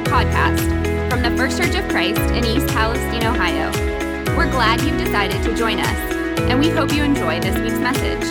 podcast from the First Church of Christ in East Palestine, Ohio. We're glad you've decided to join us, and we hope you enjoy this week's message.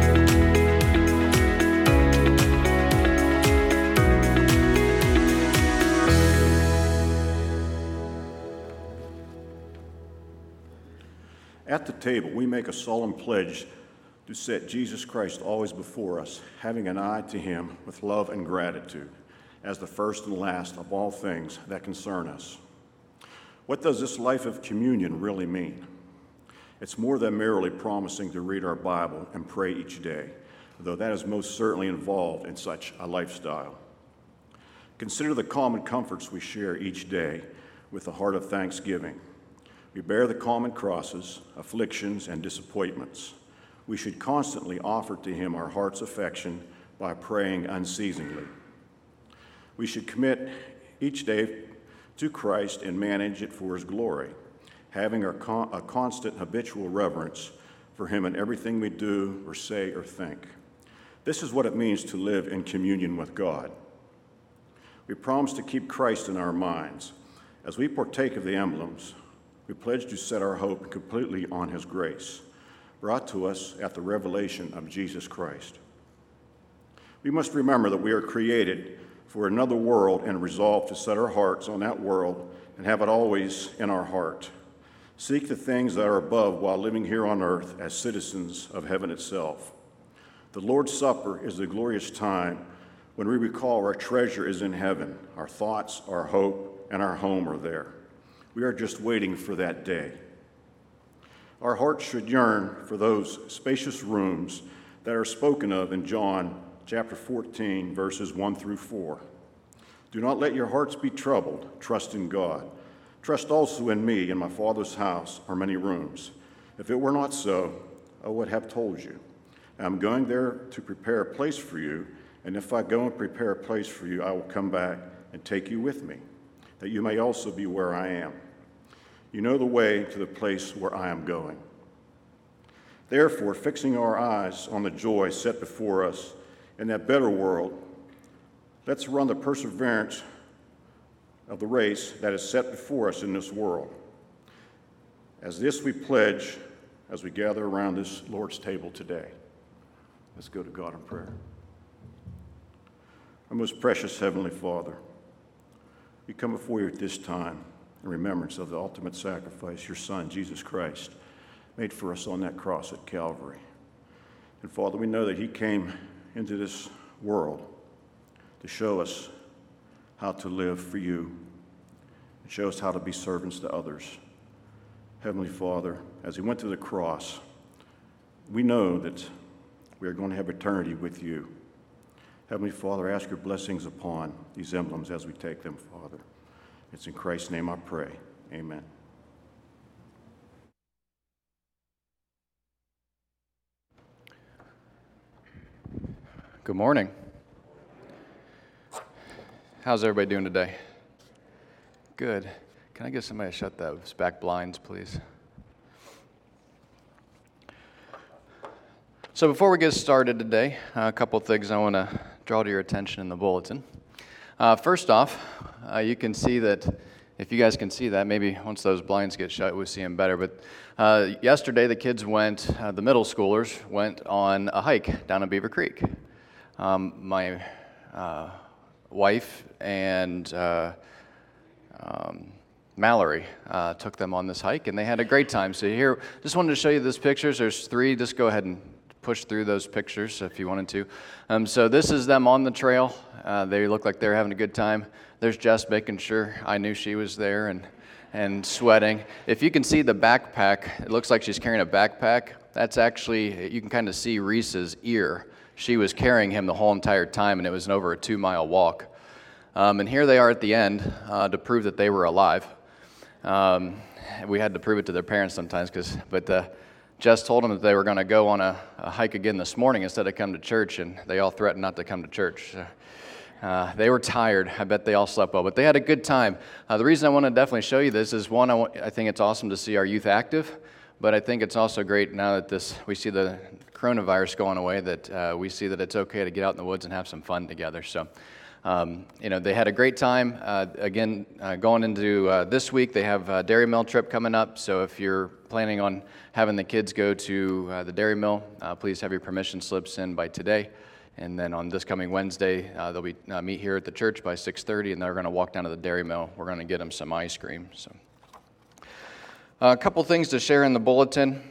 At the table, we make a solemn pledge to set Jesus Christ always before us, having an eye to him with love and gratitude, as the first and last of all things that concern us. What does this life of communion really mean? It's more than merely promising to read our Bible and pray each day, though that is most certainly involved in such a lifestyle. Consider the common comforts we share each day with a heart of thanksgiving. We bear the common crosses, afflictions, and disappointments. We should constantly offer to him our heart's affection by praying unceasingly. We should commit each day to Christ and manage it for his glory, having a constant habitual reverence for him in everything we do or say or think. This is what it means to live in communion with God. We promise to keep Christ in our minds. As we partake of the emblems, we pledge to set our hope completely on his grace, brought to us at the revelation of Jesus Christ. We must remember that we are created for another world and resolve to set our hearts on that world and have it always in our heart. Seek the things that are above while living here on earth as citizens of heaven itself. The Lord's Supper is the glorious time when we recall our treasure is in heaven. Our thoughts, our hope, and our home are there. We are just waiting for that day. Our hearts should yearn for those spacious rooms that are spoken of in John chapter 14, verses 1 through 4. Do not let your hearts be troubled. Trust in God. Trust also in me. In my Father's house are many rooms. If it were not so, I would have told you. I am going there to prepare a place for you, and if I go and prepare a place for you, I will come back and take you with me, that you may also be where I am. You know the way to the place where I am going. Therefore, fixing our eyes on the joy set before us in that better world, let's run the perseverance of the race that is set before us in this world. As this we pledge as we gather around this Lord's table today. Let's go to God in prayer. Our most precious Heavenly Father, we come before you at this time in remembrance of the ultimate sacrifice your Son, Jesus Christ, made for us on that cross at Calvary. And Father, we know that he came into this world to show us how to live for you and show us how to be servants to others. Heavenly Father, as he went to the cross, we know that we are going to have eternity with you. Heavenly Father, ask your blessings upon these emblems as we take them, Father. It's in Christ's name I pray. Amen. Good morning. How's everybody doing today? Good. Can I get somebody to shut those back blinds, please? So before we get started today, a couple things I want to draw to your attention in the bulletin. First off, you can see that, if you guys can see that, maybe once those blinds get shut, we'll see them better. But yesterday, the kids went, the middle schoolers went on a hike down at Beaver Creek. My wife and Mallory took them on this hike, and they had a great time. So here, just wanted to show you these pictures. There's three. Just go ahead and push through those pictures if you wanted to. So this is them on the trail. They look like they're having a good time. There's Jess making sure I knew she was there and sweating. If you can see the backpack, it looks like she's carrying a backpack. That's actually, you can kind of see Reese's ear. She was carrying him the whole entire time, and it was an over a 2-mile walk. And here they are at the end to prove that they were alive. We had to prove it to their parents sometimes, but Jess told them that they were going to go on a hike again this morning instead of come to church, and they all threatened not to come to church. They were tired. I bet they all slept well, but they had a good time. The reason I want to definitely show you this is, one, I think it's awesome to see our youth active, but I think it's also great now that we see the coronavirus going away, that we see that it's okay to get out in the woods and have some fun together. So They had a great time. Again, going into this week, they have a Dairy Mill trip coming up. So if you're planning on having the kids go to the Dairy Mill, please have your permission slips in by today. And then on this coming Wednesday, they'll be meet here at the church by 6:30, and they're going to walk down to the Dairy Mill. We're going to get them some ice cream. So, a couple things to share in the bulletin.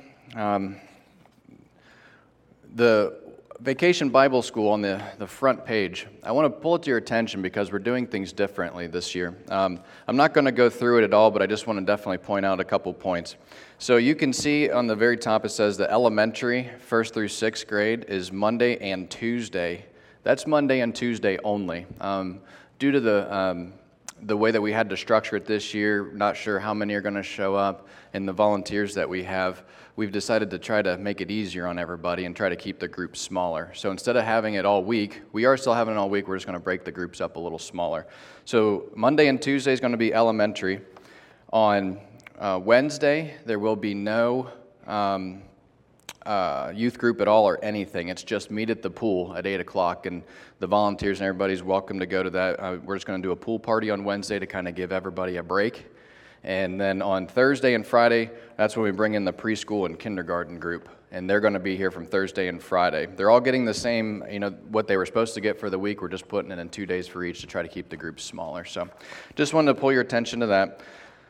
The Vacation Bible School on the front page, I want to pull it to your attention because we're doing things differently this year. I'm not going to go through it at all, but I just want to definitely point out a couple points. So you can see on the very top it says the elementary, 1st through 6th grade, is Monday and Tuesday. That's Monday and Tuesday only. Due to the way that we had to structure it this year, not sure how many are going to show up, and the volunteers that we have, we've decided to try to make it easier on everybody and try to keep the groups smaller. So instead of having it all week, we are still having it all week, we're just going to break the groups up a little smaller. So Monday and Tuesday is going to be elementary. On Wednesday, there will be no youth group at all or anything. It's just meet at the pool at 8 o'clock, and the volunteers and everybody's welcome to go to that. We're just going to do a pool party on Wednesday to kind of give everybody a break. And then on Thursday and Friday, that's when we bring in the preschool and kindergarten group, and they're going to be here from Thursday and Friday. They're all getting the same, what they were supposed to get for the week. We're just putting it in 2 days for each to try to keep the groups smaller. So just wanted to pull your attention to that.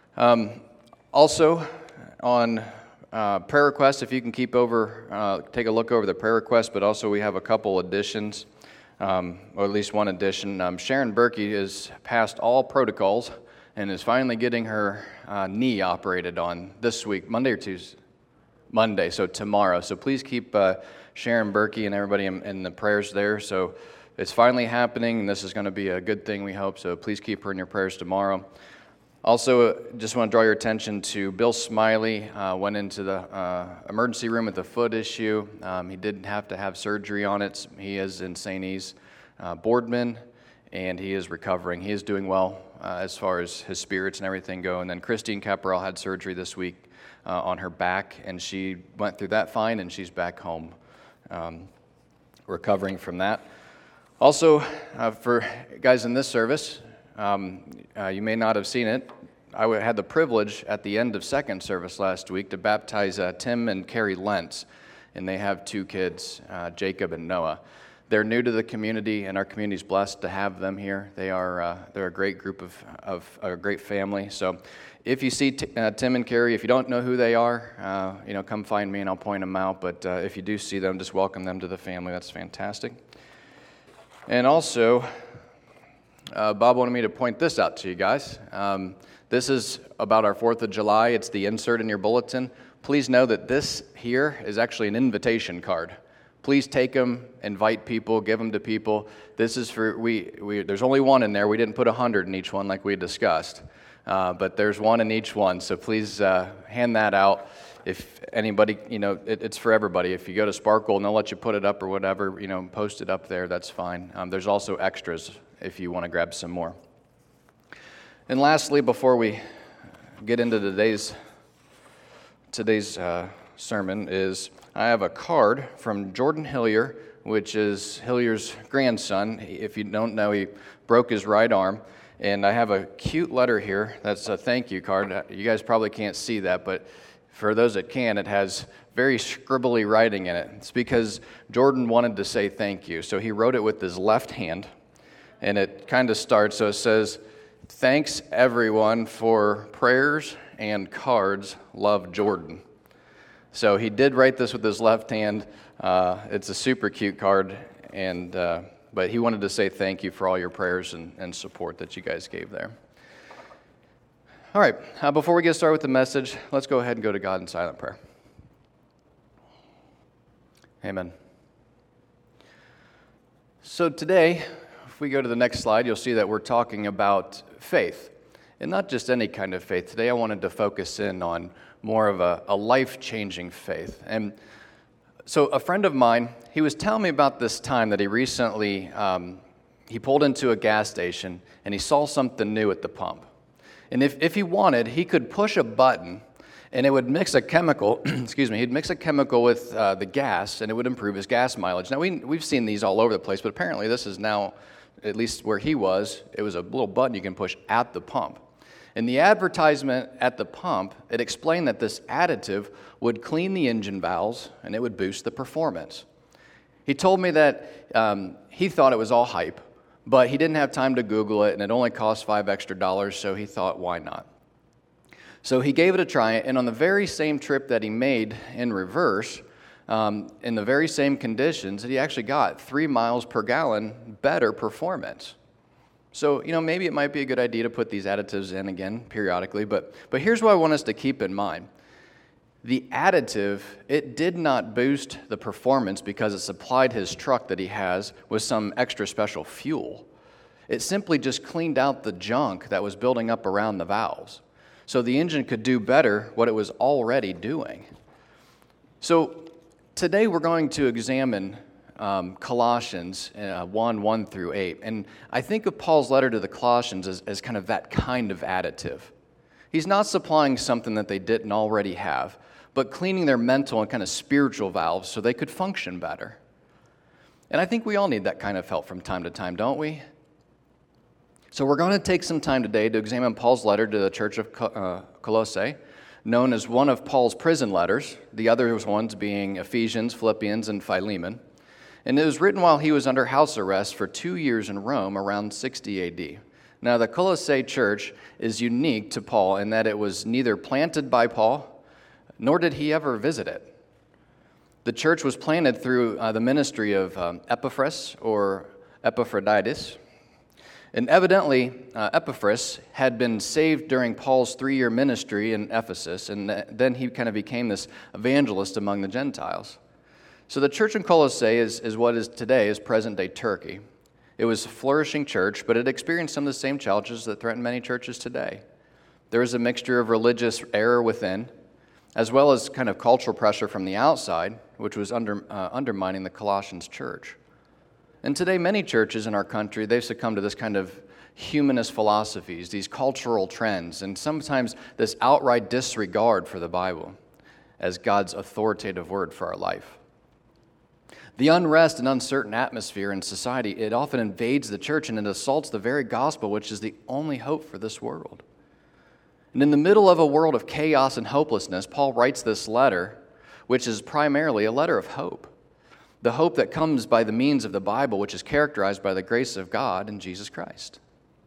Also, on prayer requests, if you can take a look over the prayer requests, but also we have a couple additions, or at least one addition. Sharon Berkey has passed all protocols and is finally getting her knee operated on this week, Monday or Tuesday? Monday, so tomorrow. So please keep Sharon Berkey and everybody in the prayers there. So it's finally happening, and this is going to be a good thing, we hope. So please keep her in your prayers tomorrow. Also, just want to draw your attention to Bill Smiley. Went into the emergency room with a foot issue. He didn't have to have surgery on it. He is in St. E's Boardman, and he is recovering. He is doing well as far as his spirits and everything go. And then Christine Caparel had surgery this week on her back, and she went through that fine, and she's back home recovering from that. Also, for guys in this service, you may not have seen it. I had the privilege at the end of second service last week to baptize Tim and Carrie Lentz, and they have 2 kids, Jacob and Noah. They're new to the community, and our community is blessed to have them here. They're a great group of a great family. So if you see Tim and Carrie, if you don't know who they are, come find me and I'll point them out. But if you do see them, just welcome them to the family. That's fantastic. And also, Bob wanted me to point this out to you guys. This is about our 4th of July. It's the insert in your bulletin. Please know that this here is actually an invitation card. Please take them, invite people, give them to people. This is for, there's only one in there. We didn't put 100 in each one like we discussed. But there's one in each one. So please hand that out. If anybody, it's for everybody. If you go to Sparkle and they'll let you put it up or whatever, post it up there, that's fine. There's also extras if you want to grab some more. And lastly, before we get into today's sermon, is I have a card from Jordan Hillier, which is Hillier's grandson. If you don't know, he broke his right arm. And I have a cute letter here. That's a thank you card. You guys probably can't see that, but for those that can, it has very scribbly writing in it. It's because Jordan wanted to say thank you. So he wrote it with his left hand. And it kind of starts, so it says, "Thanks everyone for prayers and cards. Love, Jordan." So he did write this with his left hand. It's a super cute card, but he wanted to say thank you for all your prayers and support that you guys gave there. All right, before we get started with the message, let's go ahead and go to God in silent prayer. Amen. So today, if we go to the next slide, you'll see that we're talking about faith, and not just any kind of faith. Today I wanted to focus in on more of a life-changing faith. And so a friend of mine, he was telling me about this time that he recently, he pulled into a gas station and he saw something new at the pump. And if he wanted, he could push a button and it would mix a chemical, he'd mix a chemical with the gas and it would improve his gas mileage. Now we've seen these all over the place, but apparently this is now at least where he was, it was a little button you can push at the pump. In the advertisement at the pump, it explained that this additive would clean the engine valves and it would boost the performance. He told me that he thought it was all hype, but he didn't have time to Google it, and it only cost $5 extra, so he thought, why not? So he gave it a try, and on the very same trip that he made in reverse, in the very same conditions, he actually got 3 miles per gallon better performance. So, maybe it might be a good idea to put these additives in again periodically, but here's what I want us to keep in mind. The additive, it did not boost the performance because it supplied his truck that he has with some extra special fuel. It simply just cleaned out the junk that was building up around the valves, so the engine could do better what it was already doing. So today we're going to examine Colossians 1 through 8. And I think of Paul's letter to the Colossians as kind of that kind of additive. He's not supplying something that they didn't already have, but cleaning their mental and kind of spiritual valves so they could function better. And I think we all need that kind of help from time to time, don't we? So we're going to take some time today to examine Paul's letter to the church of Colossae, known as one of Paul's prison letters, the other ones being Ephesians, Philippians, and Philemon. And it was written while he was under house arrest for 2 years in Rome around 60 AD. Now, the Colossae church is unique to Paul in that it was neither planted by Paul, nor did he ever visit it. The church was planted through the ministry of Epaphras or Epaphroditus. And evidently, Epaphras had been saved during Paul's 3-year ministry in Ephesus, and then he kind of became this evangelist among the Gentiles. So the church in Colossae is what is today is present-day Turkey. It was a flourishing church, but it experienced some of the same challenges that threaten many churches today. There was a mixture of religious error within, as well as kind of cultural pressure from the outside, which was undermining the Colossians church. And today, many churches in our country, they've succumbed to this kind of humanist philosophies, these cultural trends, and sometimes this outright disregard for the Bible as God's authoritative word for our life. The unrest and uncertain atmosphere in society, it often invades the church and it assaults the very gospel, which is the only hope for this world. And in the middle of a world of chaos and hopelessness, Paul writes this letter, which is primarily a letter of hope. The hope that comes by the means of the Bible, which is characterized by the grace of God in Jesus Christ.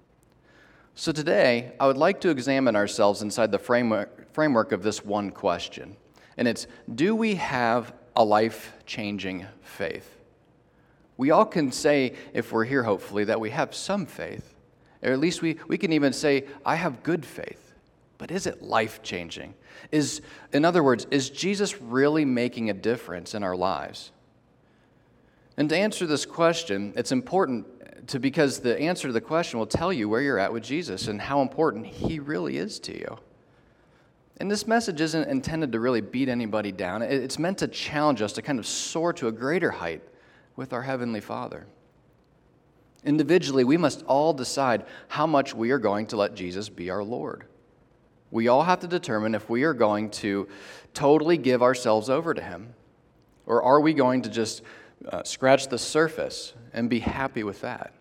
So today, I would like to examine ourselves inside the framework of this one question. And it's, do we have a life-changing faith? We all can say, if we're here hopefully, that we have some faith. Or at least we can even say, I have good faith. But is it life-changing? In other words, is Jesus really making a difference in our lives? And to answer this question, it's important because the answer to the question will tell you where you're at with Jesus and how important he really is to you. And this message isn't intended to really beat anybody down. It's meant to challenge us to kind of soar to a greater height with our Heavenly Father. Individually, we must all decide how much we are going to let Jesus be our Lord. We all have to determine if we are going to totally give ourselves over to him, or are we going to just scratch the surface and be happy with that.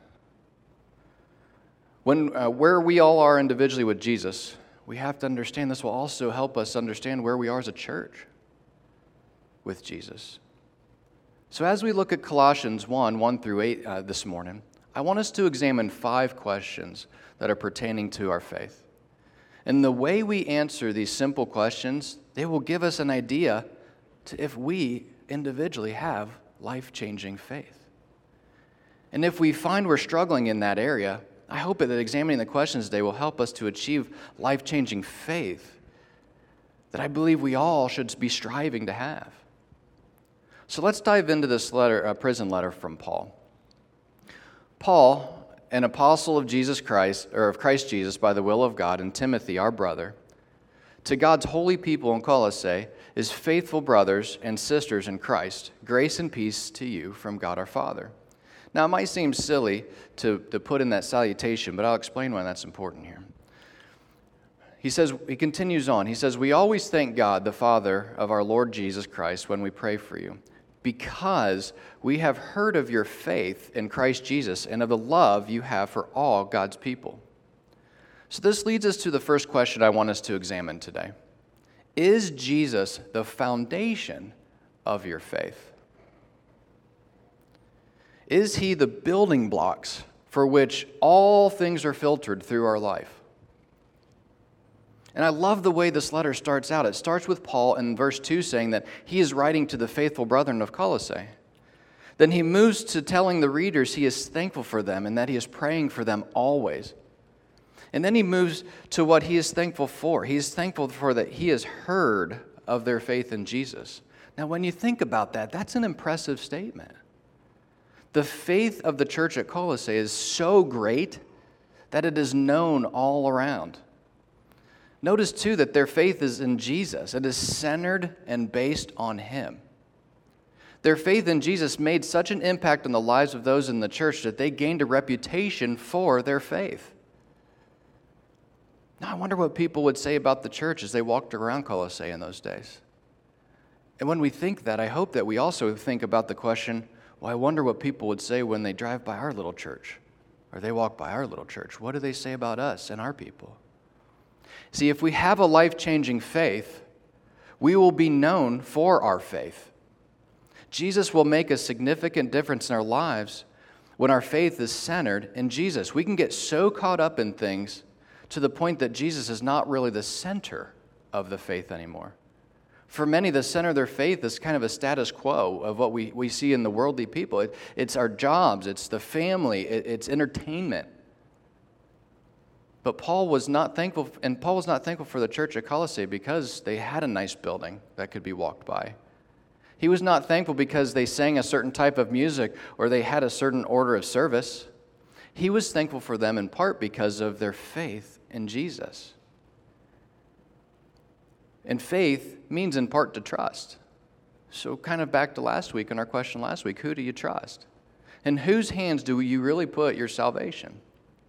Where we all are individually with Jesus, we have to understand this will also help us understand where we are as a church with Jesus. So as we look at Colossians 1 through 8 this morning, I want us to examine 5 questions that are pertaining to our faith. And the way we answer these simple questions, they will give us an idea to if we individually have life-changing faith. And if we find we're struggling in that area, I hope that examining the questions today will help us to achieve life-changing faith that I believe we all should be striving to have. So let's dive into this letter, prison letter from Paul. Paul, an apostle of Jesus Christ, or of Christ Jesus by the will of God, and Timothy, our brother, to God's holy people in Colossae, his faithful brothers and sisters in Christ, grace and peace to you from God our Father. Now, it might seem silly to put in that salutation, but I'll explain why that's important here. He continues on, he says, we always thank God, the Father of our Lord Jesus Christ, when we pray for you, because we have heard of your faith in Christ Jesus and of the love you have for all God's people. So this leads us to the first question I want us to examine today. Is Jesus the foundation of your faith? Is he the building blocks for which all things are filtered through our life? And I love the way this letter starts out. It starts with Paul in verse 2 saying that he is writing to the faithful brethren of Colossae. Then he moves to telling the readers he is thankful for them and that he is praying for them always. And then he moves to what he is thankful for. He is thankful for that he has heard of their faith in Jesus. Now, when you think about that, that's an impressive statement. The faith of the church at Colossae is so great that it is known all around. Notice, too, that their faith is in Jesus. It is centered and based on him. Their faith in Jesus made such an impact on the lives of those in the church that they gained a reputation for their faith. Now, I wonder what people would say about the church as they walked around Colossae in those days. And when we think that, I hope that we also think about the question, well, I wonder what people would say when they drive by our little church or they walk by our little church. What do they say about us and our people? See, if we have a life-changing faith, we will be known for our faith. Jesus will make a significant difference in our lives when our faith is centered in Jesus. We can get so caught up in things to the point that Jesus is not really the center of the faith anymore. For many, the center of their faith is kind of a status quo of what we see in the worldly people. It's our jobs, it's the family, it's entertainment. But Paul was not thankful, and Paul was not thankful for the church at Colossae because they had a nice building that could be walked by. He was not thankful because they sang a certain type of music or they had a certain order of service. He was thankful for them in part because of their faith in Jesus. And faith means in part to trust. So kind of back to last week and our question last week, who do you trust? In whose hands do you really put your salvation?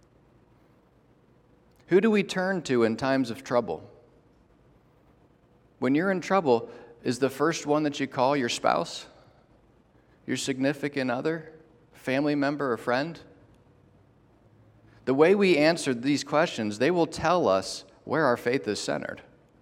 Who do we turn to in times of trouble? When you're in trouble, is the first one that you call your spouse, your significant other, family member, or friend? The way we answer these questions, they will tell us where our faith is centered.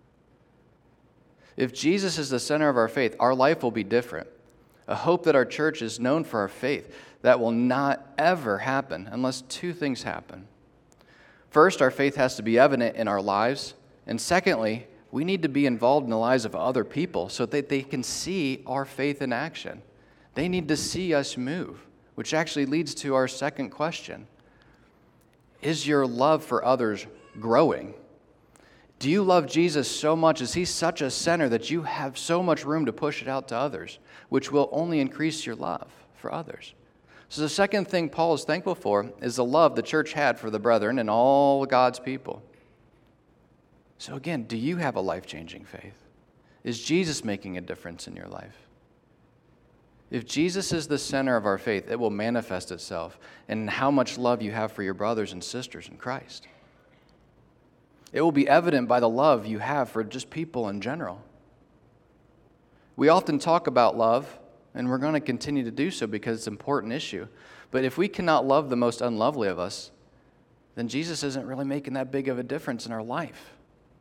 If Jesus is the center of our faith, our life will be different. A hope that our church is known for our faith. That will not ever happen unless two things happen. First, our faith has to be evident in our lives. And secondly, we need to be involved in the lives of other people so that they can see our faith in action. They need to see us move, which actually leads to our second question. Is your love for others growing? Do you love Jesus so much? Is he such a center that you have so much room to push it out to others, which will only increase your love for others? So the second thing Paul is thankful for is the love the church had for the brethren and all God's people. So again, do you have a life-changing faith? Is Jesus making a difference in your life? If Jesus is the center of our faith, it will manifest itself in how much love you have for your brothers and sisters in Christ. It will be evident by the love you have for just people in general. We often talk about love, and we're going to continue to do so because it's an important issue. But if we cannot love the most unlovely of us, then Jesus isn't really making that big of a difference in our life.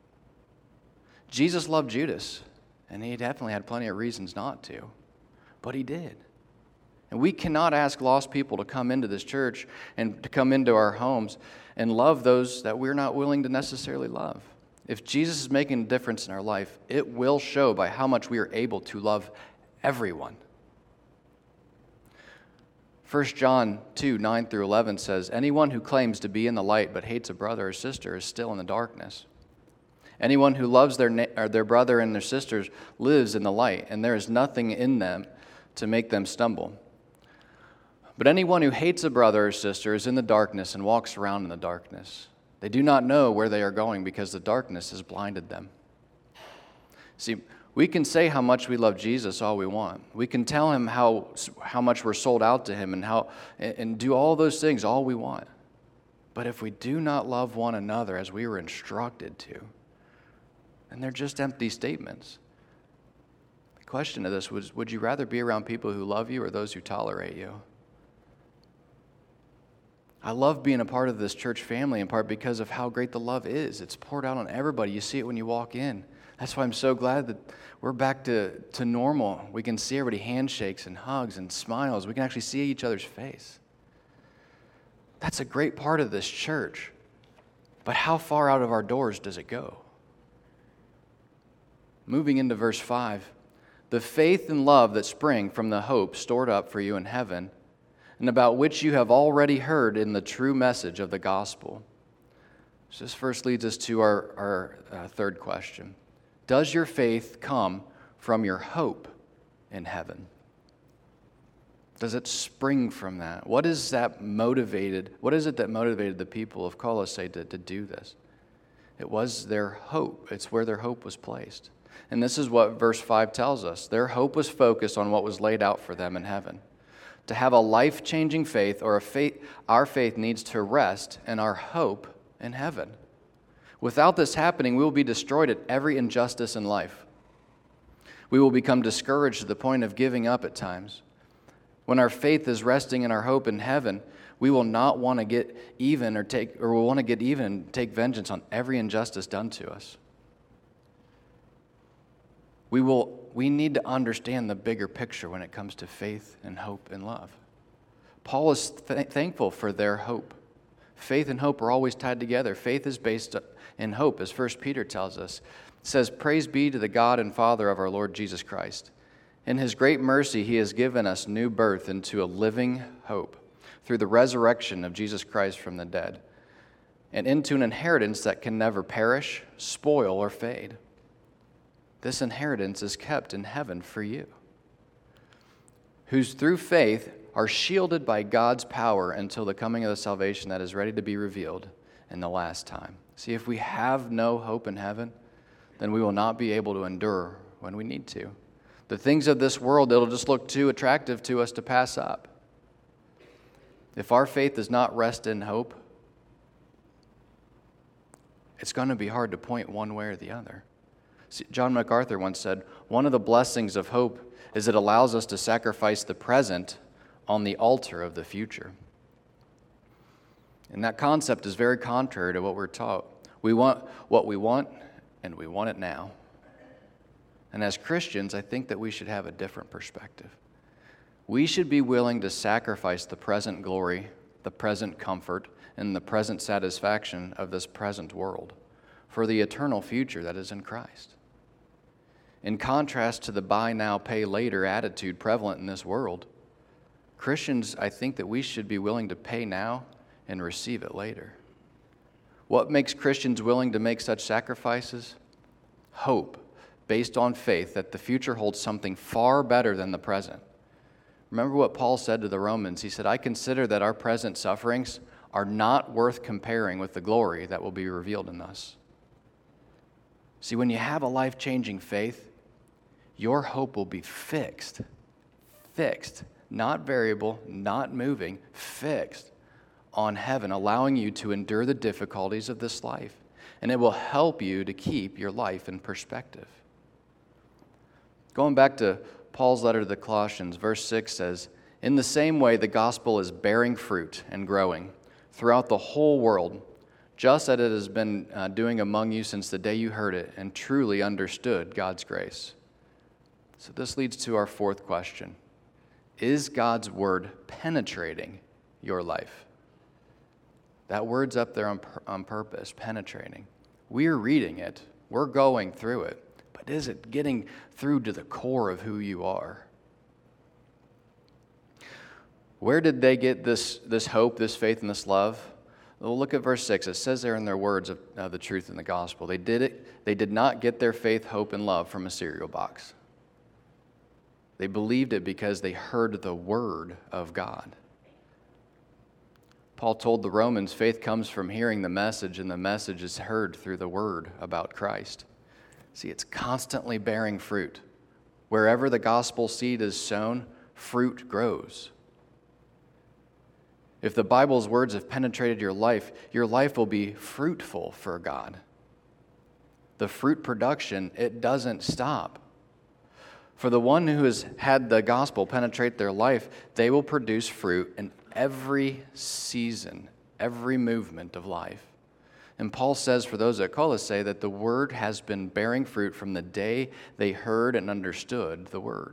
Jesus loved Judas, and he definitely had plenty of reasons not to, but he did. And we cannot ask lost people to come into this church and to come into our homes and love those that we're not willing to necessarily love. If Jesus is making a difference in our life, it will show by how much we are able to love everyone. 1 John 2, 9 through 11 says, anyone who claims to be in the light but hates a brother or sister is still in the darkness. Anyone who loves their brother and their sisters lives in the light, and there is nothing in them to make them stumble. But anyone who hates a brother or sister is in the darkness and walks around in the darkness. They do not know where they are going because the darkness has blinded them. See, we can say how much we love Jesus all we want. We can tell him how much we're sold out to him and do all those things all we want. But if we do not love one another as we were instructed to, then they're just empty statements. question to this was, would you rather be around people who love you or those who tolerate you? I love being a part of this church family in part because of how great the love is. It's poured out on everybody. You see it when you walk in. That's why I'm so glad that we're back to normal. We can see everybody handshakes and hugs and smiles. We can actually see each other's face. That's a great part of this church. But how far out of our doors does it go? Moving into verse 5, the faith and love that spring from the hope stored up for you in heaven, and about which you have already heard in the true message of the gospel. So this first leads us to our third question. Does your faith come from your hope in heaven? Does it spring from that? What is it that motivated the people of Colossae to do this? It was their hope. It's where their hope was placed. And this is what verse 5 tells us. Their hope was focused on what was laid out for them in heaven. To have a life-changing faith, our faith needs to rest in our hope in heaven. Without this happening, we will be destroyed at every injustice in life. We will become discouraged to the point of giving up at times. When our faith is resting in our hope in heaven, we will not want to get even and take vengeance on every injustice done to us. We need to understand the bigger picture when it comes to faith and hope and love. Paul is thankful for their hope. Faith and hope are always tied together. Faith is based in hope, as 1 Peter tells us. It says, "Praise be to the God and Father of our Lord Jesus Christ. In his great mercy, he has given us new birth into a living hope through the resurrection of Jesus Christ from the dead, and into an inheritance that can never perish, spoil, or fade. This inheritance is kept in heaven for you, whose through faith are shielded by God's power until the coming of the salvation that is ready to be revealed in the last time." See, if we have no hope in heaven, then we will not be able to endure when we need to. The things of this world, it'll just look too attractive to us to pass up. If our faith does not rest in hope, it's going to be hard to point one way or the other. See, John MacArthur once said, one of the blessings of hope is it allows us to sacrifice the present on the altar of the future. And that concept is very contrary to what we're taught. We want what we want, and we want it now. And as Christians, I think that we should have a different perspective. We should be willing to sacrifice the present glory, the present comfort, and the present satisfaction of this present world for the eternal future that is in Christ. In contrast to the buy now, pay later attitude prevalent in this world, Christians, I think that we should be willing to pay now and receive it later. What makes Christians willing to make such sacrifices? Hope, based on faith that the future holds something far better than the present. Remember what Paul said to the Romans. He said, "I consider that our present sufferings are not worth comparing with the glory that will be revealed in us." See, when you have a life-changing faith, your hope will be fixed, not variable, not moving, fixed on heaven, allowing you to endure the difficulties of this life. And it will help you to keep your life in perspective. Going back to Paul's letter to the Colossians, verse 6 says, "In the same way, the gospel is bearing fruit and growing throughout the whole world, just as it has been doing among you since the day you heard it and truly understood God's grace." So this leads to our fourth question. Is God's word penetrating your life? That word's up there on purpose, penetrating. We're reading it. We're going through it. But is it getting through to the core of who you are? Where did they get this hope, this faith, and this love? Well, look at verse 6. It says there in their words of the truth in the gospel. They did not get their faith, hope, and love from a cereal box. They believed it because they heard the word of God. Paul told the Romans, faith comes from hearing the message, and the message is heard through the word about Christ. See, it's constantly bearing fruit. Wherever the gospel seed is sown, fruit grows. If the Bible's words have penetrated your life will be fruitful for God. The fruit production, it doesn't stop. For the one who has had the gospel penetrate their life, they will produce fruit in every season, every movement of life. And Paul says for those at Colossae that the word has been bearing fruit from the day they heard and understood the word.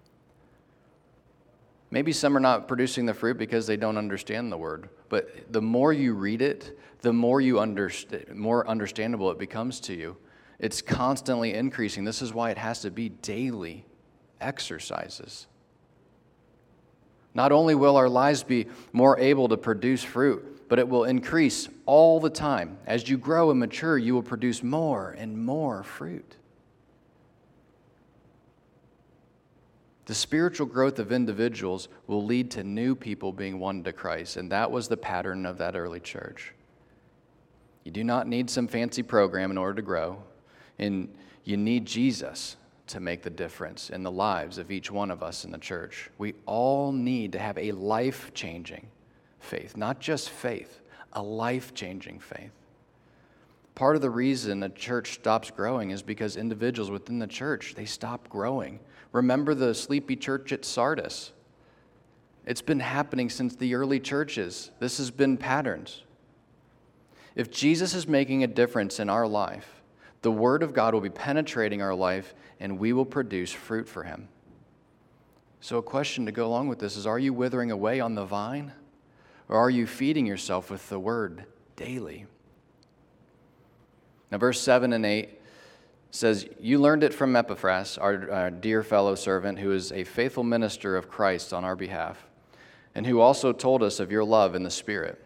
Maybe some are not producing the fruit because they don't understand the word, but the more you read it, the more more understandable it becomes to you. It's constantly increasing. This is why it has to be daily exercises. Not only will our lives be more able to produce fruit, but it will increase all the time. As you grow and mature, you will produce more and more fruit. The spiritual growth of individuals will lead to new people being won to Christ, and that was the pattern of that early church. You do not need some fancy program in order to grow, and you need Jesus to make the difference in the lives of each one of us in the church. We all need to have a life-changing faith, not just faith, a life-changing faith. Part of the reason a church stops growing is because individuals within the church, they stop growing. Remember the sleepy church at Sardis. It's been happening since the early churches. This has been patterns. If Jesus is making a difference in our life, the Word of God will be penetrating our life, and we will produce fruit for Him. So a question to go along with this is, are you withering away on the vine, or are you feeding yourself with the Word daily? Now, verse 7 and 8 says, "You learned it from Epaphras, our dear fellow servant, who is a faithful minister of Christ on our behalf, and who also told us of your love in the Spirit."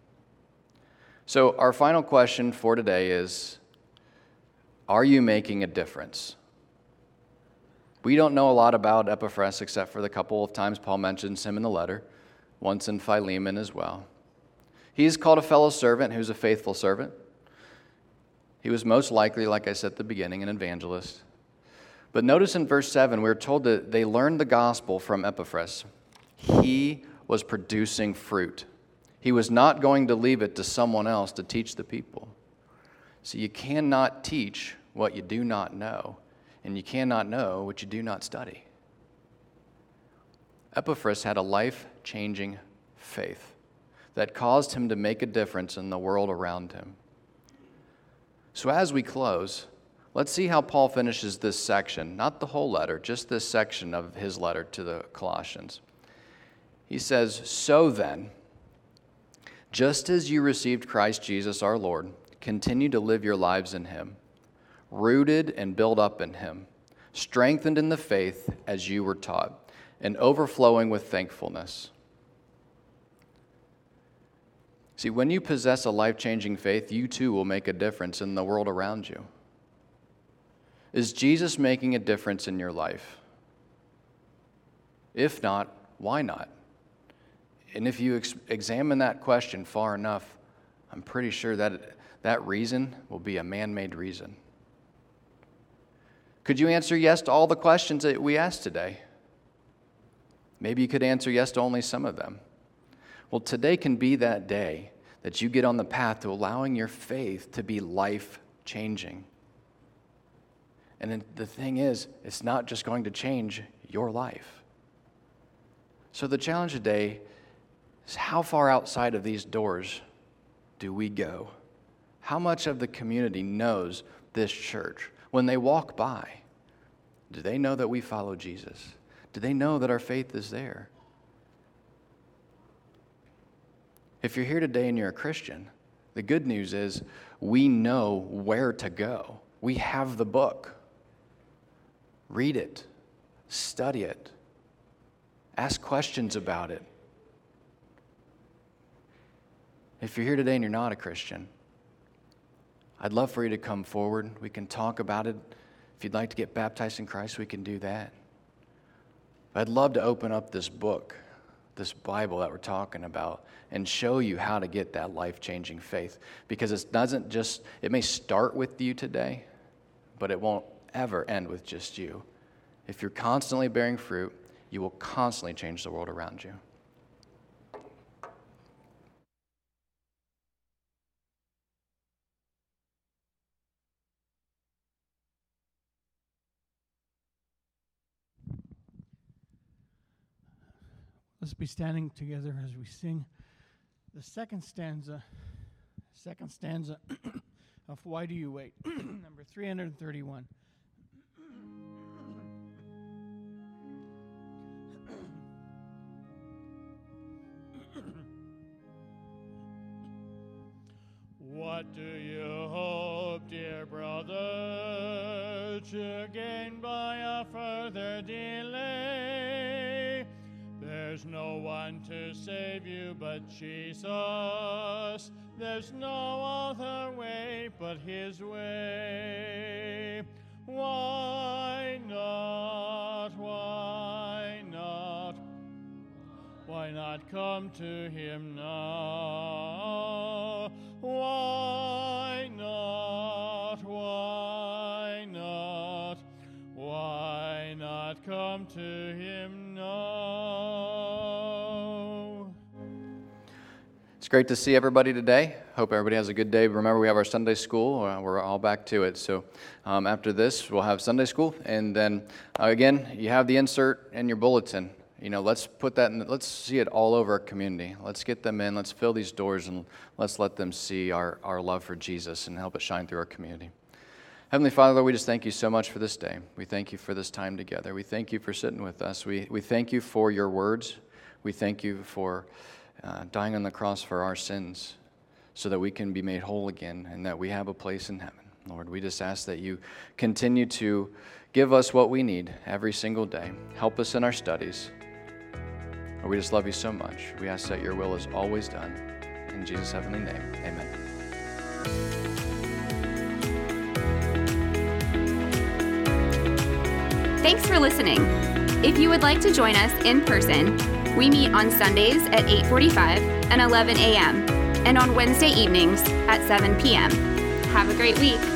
So our final question for today is, are you making a difference? We don't know a lot about Epaphras except for the couple of times Paul mentions him in the letter, once in Philemon as well. He's called a fellow servant who's a faithful servant. He was most likely, like I said at the beginning, an evangelist. But notice in verse 7, we're told that they learned the gospel from Epaphras. He was producing fruit. He was not going to leave it to someone else to teach the people. So you cannot teach what you do not know, and you cannot know what you do not study. Epaphras had a life-changing faith that caused him to make a difference in the world around him. So as we close, let's see how Paul finishes this section, not the whole letter, just this section of his letter to the Colossians. He says, "So then, just as you received Christ Jesus our Lord, continue to live your lives in Him, rooted and built up in Him, strengthened in the faith as you were taught, and overflowing with thankfulness." See, when you possess a life-changing faith, you too will make a difference in the world around you. Is Jesus making a difference in your life? If not, why not? And if you examine that question far enough, I'm pretty sure that reason will be a man-made reason. Could you answer yes to all the questions that we asked today? Maybe you could answer yes to only some of them. Well, today can be that day that you get on the path to allowing your faith to be life-changing. And then the thing is, it's not just going to change your life. So the challenge today is, how far outside of these doors do we go? How much of the community knows this church? When they walk by, do they know that we follow Jesus? Do they know that our faith is there? If you're here today and you're a Christian, the good news is we know where to go. We have the book. Read it. Study it. Ask questions about it. If you're here today and you're not a Christian, I'd love for you to come forward. We can talk about it. If you'd like to get baptized in Christ, we can do that. I'd love to open up this book, this Bible that we're talking about, and show you how to get that life-changing faith. Because it may start with you today, but it won't ever end with just you. If you're constantly bearing fruit, you will constantly change the world around you. Let's be standing together as we sing the second stanza of Why Do You Wait? Number 331. What do you hope, dear brother, to gain by a further delay? There's no one to save you but Jesus. There's no other way but His way. Why not? Why not? Why not come to Him now? Why not? Why not? Why not come to Him now? It's great to see everybody today. Hope everybody has a good day. Remember, we have our Sunday school. We're all back to it. So after this, we'll have Sunday school. And then, again, you have the insert in your bulletin. You know, let's put that in, let's see it all over our community. Let's get them in, let's fill these doors, and let's let them see our love for Jesus and help it shine through our community. Heavenly Father, Lord, we just thank you so much for this day. We thank you for this time together. We thank you for sitting with us. We thank you for your words. We thank you for dying on the cross for our sins so that we can be made whole again and that we have a place in heaven. Lord, we just ask that you continue to give us what we need every single day. Help us in our studies. We just love you so much. We ask that your will is always done. In Jesus' heavenly name, amen. Thanks for listening. If you would like to join us in person, we meet on Sundays at 8:45 and 11 a.m. and on Wednesday evenings at 7 p.m. Have a great week.